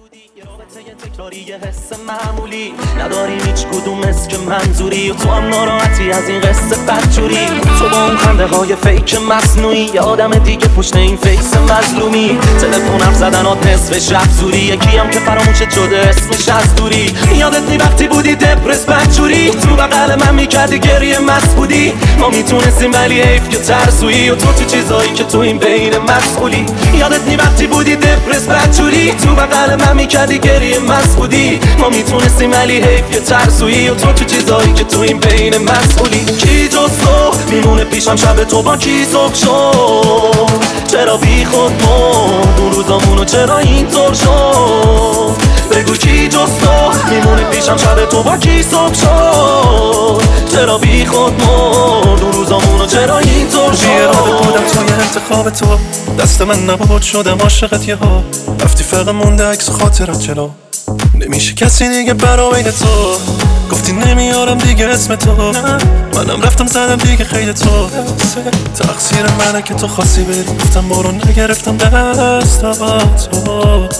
تکراری یه حس معمولی نداریم هیچ کدوم که منظوری و تو هم ناراحتی از این قصه بدجوری تو با اون خنده های فیک مصنوعی یه آدم دیگه پشت این فیس مظلومی تلفن حرف زدنات نصف شب زوری یکی هم که فراموشت شده اسمش از دوری یادت نی وقتی بودی دپرس بدجوری تو بغل من میکردی گریه مست بودی ما میتونستیم ولی حیف که ترسویی و تو چیزایی که تو این بین مسئولی یادت نی وقتی بودی دپرس بدجوری تو بغل من میکردی گریه مست بودی ما میتونستیم ولی حیف که ترسویی و تو چیزایی که تو این بین مسئولی کی جز تو میمونه پیشم شب تو با کی صبح شد چرا بی خود مون اون روزامونو چرا اینطور شد بگو کی جز تو میمونه پیشم شب تو با کی صبح شد چرا بی خود مون اون روزامونو چرا اینطور شد بیراده بودم توی انتخاب تو دست من نبود شدم عاشقت یه ها رفتی فقط مونده عکس خاطرت جلو نمیشه کسی دیگه برای تو گفتی نمیارم دیگه اسم تو منم رفتم زدم دیگه خیلی تو تقصیر منه که تو خواستی بری گفتم برو نگرفتم دستاتو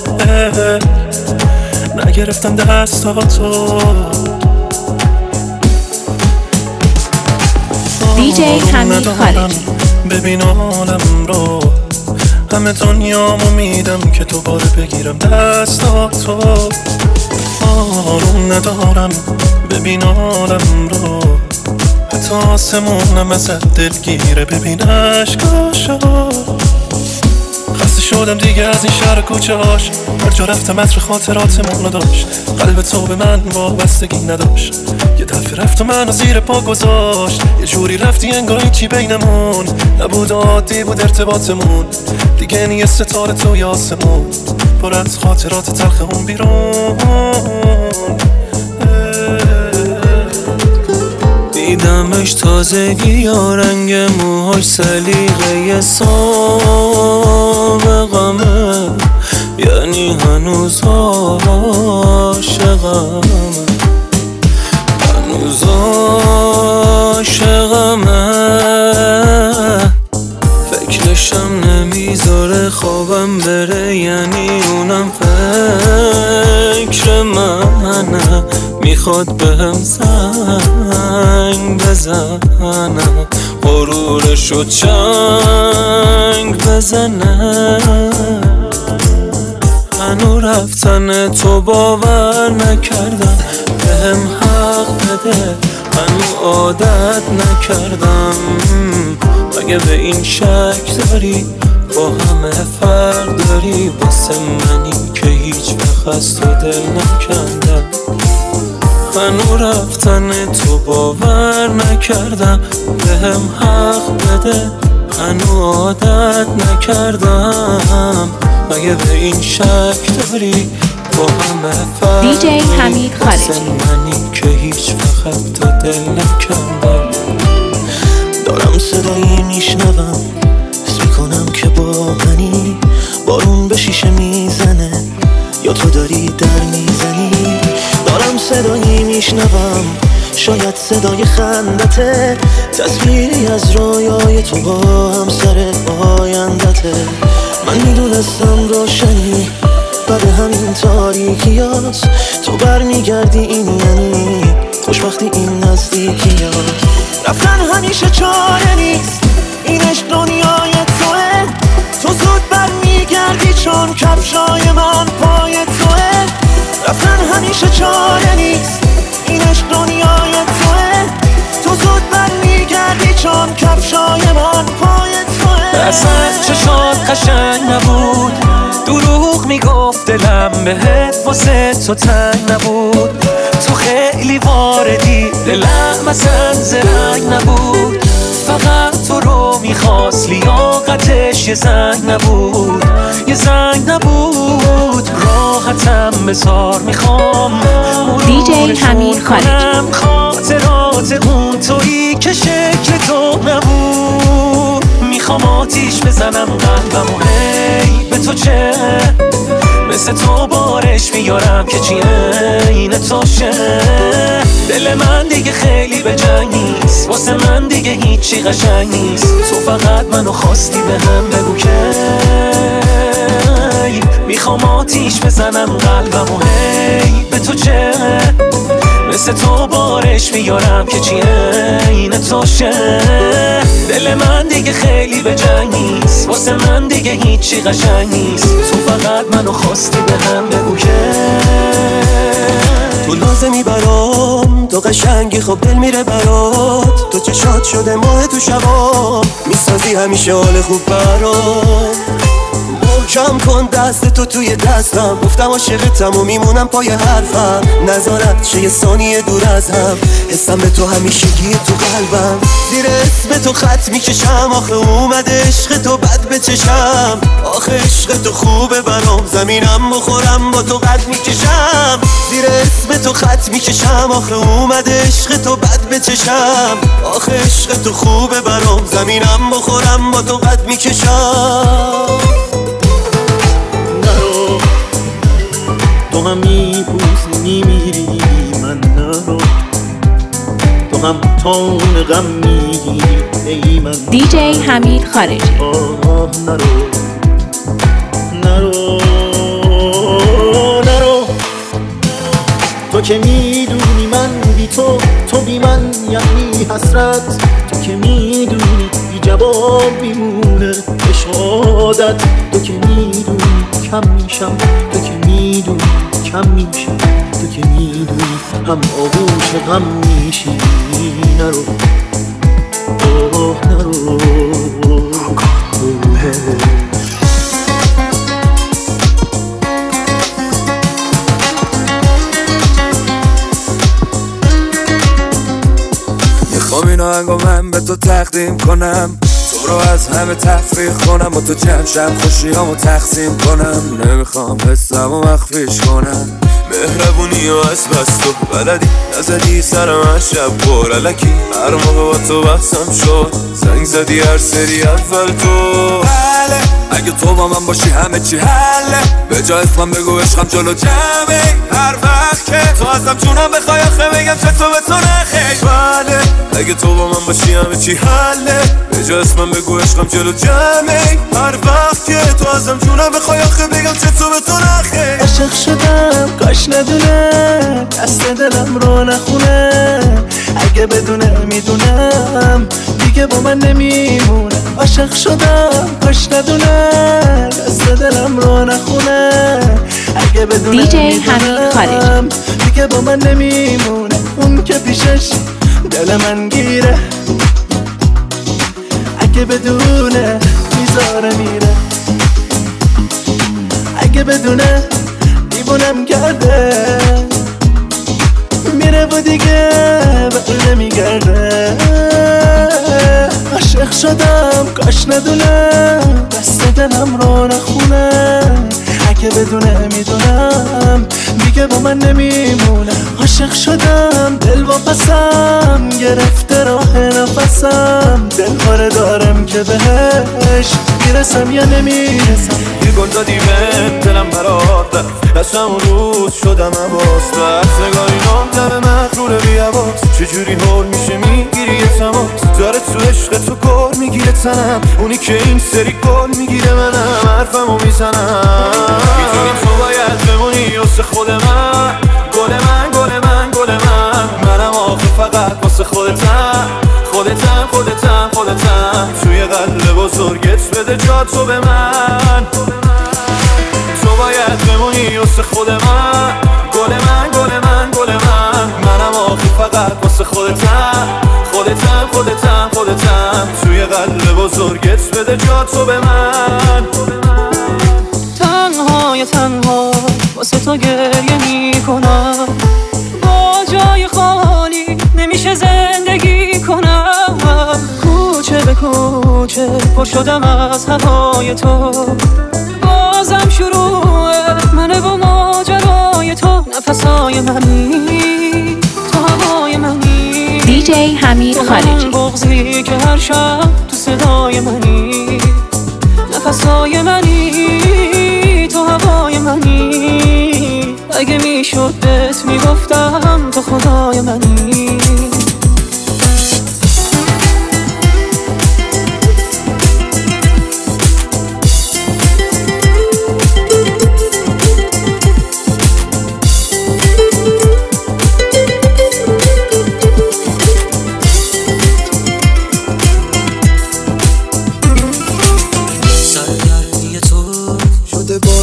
نگرفتم دستاتو DJ حمید خالجی ببین عالم رو همه دنیامو میدم که تو باره بگیرم دستاتو آروم ندارم ببین عالم رو حتی آسمونم ازت دلگیره ببین عشقاشو خسته شدم دیگه از این شهر کوچه هاش هر جا رفتم عطر خاطراتمونو داشت قلب تو به من وابستگی نداشت یه دفعه رفت و منو زیر پا گذاشت یه جوری رفتی انگار هیچی بینمون نبود عادی بود ارتباطمون دیگه نیه ستاره توی آسمون پر از خاطرات تلخ اون بیرون دیدمش تازگی یا رنگ موهاش سلیقه سابقمه یعنی هنوز عاشقمه هنوز عاشقمه فکرشم نمیذاره خوابم بره یعنی اونم فکر منه میخواد بهم زنگ بزنه غرورشو چنگ بزنه هنو رفتن تو باور نکردم بهم حق بده هنو عادت نکردم مگه به این شک داری با همه فرق داری واسه منی که هیچ وقت از تو دل نکندم هنو رفتن تو باور نکردم بهم حق بده هنو عادت نکردم مگه به این شک داری با همه فرق DJ حمید خالجی منی که هیچ وقت تو دل نکندم دارم صدایی میشنوم حس میکنم که با منی بارون به شیشه میزنه یا تو داری در میزنی دارم صدایی میشنوم شاید صدای خندته تصویری از رویای تو با همسرت آیندته من میدونستم روشنی بعد همین تاریکی هست تو برمیگردی این یعنی خوشبختی این نزدیکی هست رفتن همیشه چاره نیست اینش دنیای توه تو زود برمیگردی چون کفشای من پای توه رفتن همیشه چاره نیست اینش دنیای توه تو زود برمیگردی چون کفشای من پای توه اصلا چشات قشنگ نبود دروغ میگفت دلم بهت واسه تو تنگ نبود تو خیلی واردی دلم اصلا زرنگ نبود فقط تو رو میخواست لیاقتش یه زنگ نبود یه زنگ نبود راحتم بذار میخوام DJ حمید خالجی خاطرات اون تویی که شکل تو نبود میخوام آتیش بزنم قلبم و هی به تو چه مثل تو بارش میارم که چی این توشه دل من دیگه خیلی به جنگ نیست واسه من دیگه هیچی قشنگ نیست تو فقط منو خواستی به هم بگو که میخوام آتیش بزنم قلبم و هی به تو چه مثل تو بارش میارم که چی این توشه دل من دیگه خیلی به جنگ نیست واسه من دیگه هیچی قشنگ نیست تو فقط منو خواستی به هم بگو که تو لازمی برام تو قشنگی خب دل میره برات تو چشات شده ماه تو شبام میسازی همیشه حال خوب برام محکم کن دست تو توی دستم گفتم عاشقتم و میمونم پای حرفم نظارت چه یه ثانیه دور از هم حسم به تو همیشگی تو قلبم زیر اسم تو خط میکشم آخه اومده عشق تو بد بچشم آخه عشق تو خوبه برام زمینم بخورم با تو قد میکشم زیر اسم تو خط میکشم آخه اومده عشق تو بد بچشم آخه عشق تو خوبه برام زمینم بخورم با تو قد میکشم تو هم میپوسی میمیری من نرو تو هم تون غم میگیری ای من دیجی حمید خارجی آه نرو تو که میدونی من بی تو بی من یعنی حسرت تو که میدونی بی جواب میمونه اشادت تو که میدونی کم میشم تو که میدونی کم میشم تو که میدونی هم آغوش غم میشی نرو نرو میخوام این آهنگو من به تو تقدیم کنم تو رو از همه تفریح کنم با تو جمشم خوشیامو تقسیم کنم نمیخوام حسمو مخفیش کنم مهربونی و از بس تو بلدی نزدی سرم از شب برلکی هر موقع با تو بحثم شد زنگ زدی هر سری اول تو بله اگه تو با من باشی همه چی حله به جا اسمم بگو عشقم جلو جمعه هر وقت که تو ازم جونم بخوای آخه بگم چطور به تو نخیر بله اگه تو با من باشی همه چی حله به جا اسمم بگو عشقم جلو جمعه هر وقت که تو ازم جونم بخوای آخه بگم چطور به تو نخیر عاشق شدم کاش ندونه دست دلم رو نخونه اگه بدونه میدونم دیگه با من نمیمونه عاشق شدم کاش ندونه دست دلم رو نخونه اگه بدونه دیجی حمید خارجی دیگه با من نمیمونه اون که پیشش دل من گیره اگه بدونه میذاره میره اگه بدونه دیوونم کرده میره و دیگه بر نمیگرده عاشق شدم کاش ندونه دست دلم رو نخونه اگه بدونه میدونم دیگه با من نمیمونه عاشق شدم دل و پسم گرفته راه نفسم دل پاره دارم که بهش میرسم یا نمیرسم یه گل دادی من دلم برات رفت از همون روز شدم عباس رفت نگاهی نام دم مغرور بی عباس چجوری حول میشه میگیری یه تماس داره تو عشق تو گل میگیره تنم اونی که این سری گل میگیره منم حرفمو میزنم میتونی تو باید بمونی واسه خود من گل من گل من گل من منم آخه فقط واسه خودتم خودتم خودتم خودتم توی قلب بزرگت بده جا تو به من تو باید بمونی واسه خود من گل من گل من گل من منم آخه فقط واسه خودتم خودتم خودتم خودتم توی قلب بزرگت بده جا تو به من تنها واسه تو گریه میکنم با جای خالی نمیشه زندگی کنم کوچه به کوچه پر شدم از هوای تو بازم شروعه منه و ماجرای تو نفسای منی تو هوای منی دیجی حمید خارجی بغضی که هر شب تو صدای منی نفسای منی تو هوای منی اگه میشد بهت میگفتم تو خدای منی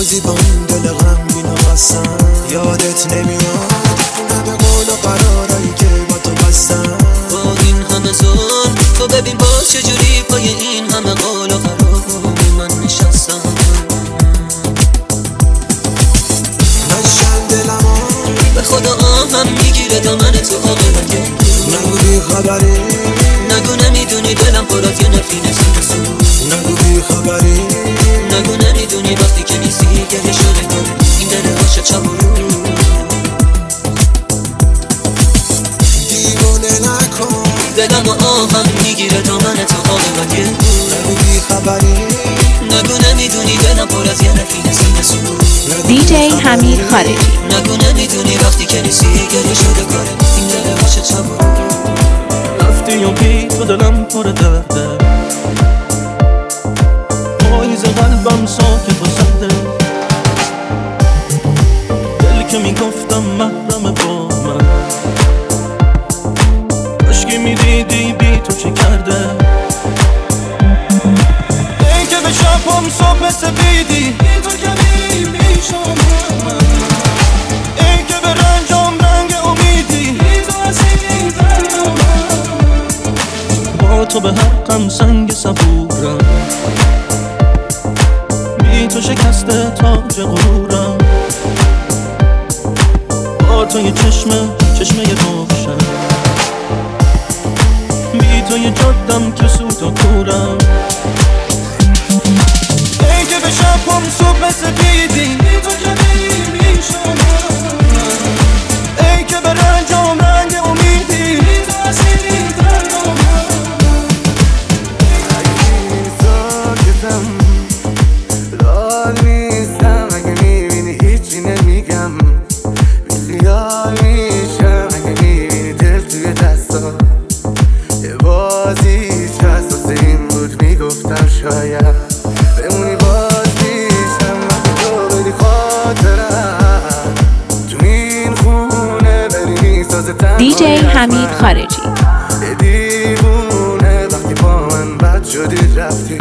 بازی با این دل غمگین و خستم یادت نمیاد نه به قول و قرارایی که با تو بستم با این همه ظلم تو ببین باز چجوری پای این همه قول و قرار من نشستم نشن دلمو به خدا آهم میگیره دامن تو عاقبت نگو بی خبری نگو نمیدونی دلم پرات یه نفرینه سو نگو بی خبری نگو نمیدونی وقتی که نیستی گله شده کنه این دل باشه چبورو دیوونه نکن دلم و آهم میگیره دامن تو عاقبت نگو بی خبری نگو نمیدونی دلم پر از یه نفرینه سو دیجی حمید خارجی. نگو نمیدونی وقتی که نیستی گله شده کنه این دل باشه چبورو رفتی و بی تو دلم پر درده پاییز قلبم ساکت و سرده دل که میگفتم محرم با من عشقی میدیدی بی تو چه کرده ای که به شبم صبح سفیدی بی تو کمی میشم ای که به رنجام رنگ امیدی بی تو اسیدی دردم با تو به حقم سنگ صبورم بی تو شکسته تاج غرورم با تو یه چشمه روشن بی تو یه جادم که سود و کورم ای که به شبم صبح سفیدی بی تو کمی میشم ای که به رنجام رنگ امیدی بی تو اسیدی دردم ساکتم لال نیستم اگه میبینی هیچی نمیگم بیلیال میشم اگه میبینی دل توی دستا یه بازیش هست واسه این بود میگفتم شاید بمونی باز میشم وقتی تو بری خاطرم تو این خونه بری میسازه تنهایی دیجی حمید خارجی. دیوونه وقتی با من بد شدی رفتی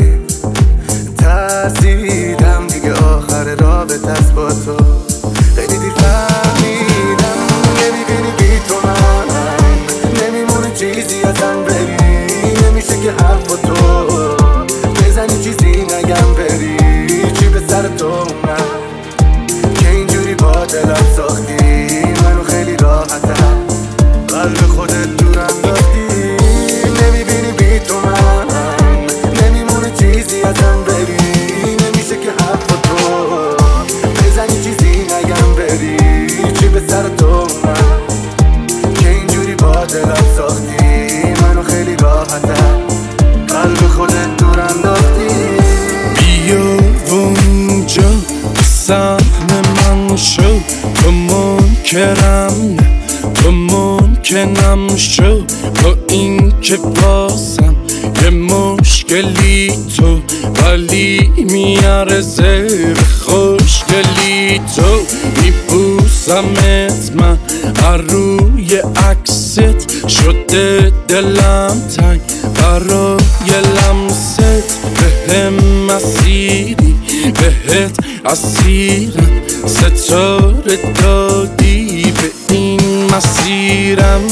ترسیدم دیگه آخر رابط است با تو خیلی دیر فهمیدم نمیبینی بی تو منم نمیمونه چیزی ازم بری نمیشه که حرف با تو بزنی چیزی نگم بری چی به سر تو اومد که اینجوری با دلم ساختی منو خیلی راحتم قلب خودت دور انداختی نمیبینی بی تو منم نمیمونه چیزی ازم بری نمیشه که حرف با تو بزنی چیزی نگم بری چی به سر تو اومد که اینجوری با دلم ساختی منو خیلی راحتم قلب خودت دور انداختی بیا اونجا سهم من شو تو منکرم تو ممکنم شو با این که بازم یه مشکلی تو ولی میارزه به خوشگلی تو میبوسمت من روی عکست شده دلم تنگ برای لمست بهم مسیری بهت اسیرم ستاره دادی به این مسیرم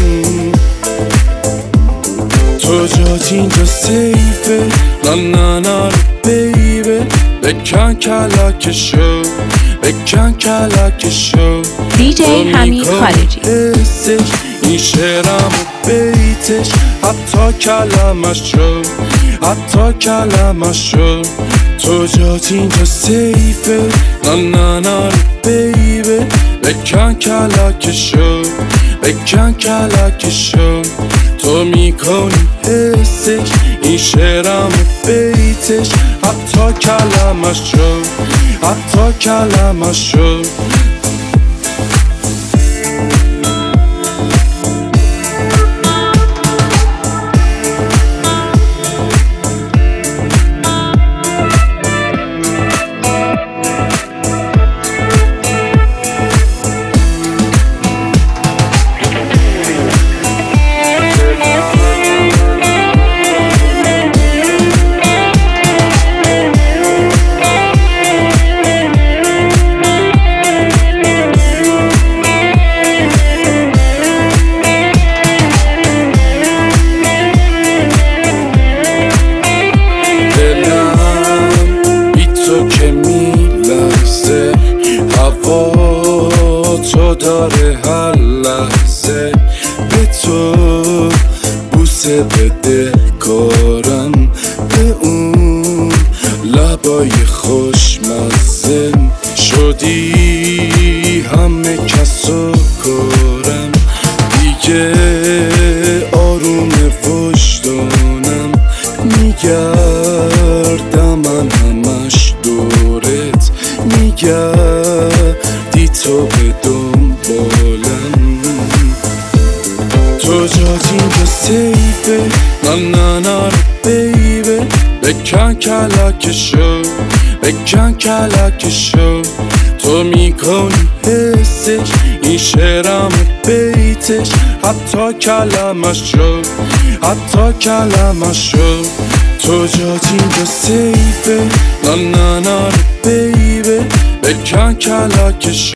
تو جات اینجا سیفه نا بیبه بکن کلکشو بکن کلکشو دیجی حمید خارجی. این شعرم و بیتش حتی کلمش شو تو جات اینجا سیفه نا بیبه بکن کلکشو تو میکنی حسش این شعرم و بیتش حتی کلمش شو داره هر لحظه به تو بوسه بده کارم به اون لبای خوشمزه شدی همه کسو کارم دیگه آروم وجدانم میگردم من همش دورت میگردی تو به دنبالم تو جات اینجا سیفه نه بیبه بکن کلکشو بکن کلکشو تو میکنی حسش این شعرم بیتش حتی کلمشو حتی کلمشو تو جات اینجا سیفه نه بیبه بکن کلکشو